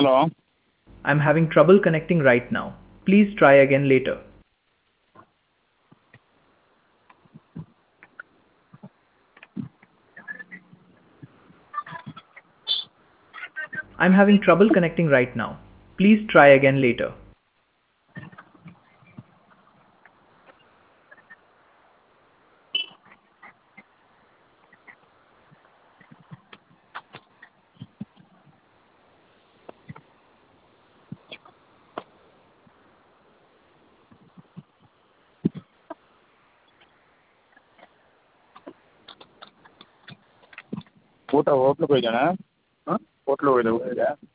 Hello. I'm having trouble connecting right now. Please try again later. I'm having trouble connecting right now. Please try again later. ಊಟ ಹೋಟ್ಲಿಗೆ ಹೋಗಿದ್ದಣ್ಣ. ಹಾಂ ಹೋಟ್ಲಿಗೆ ಹೋಗಿದ್ದೆ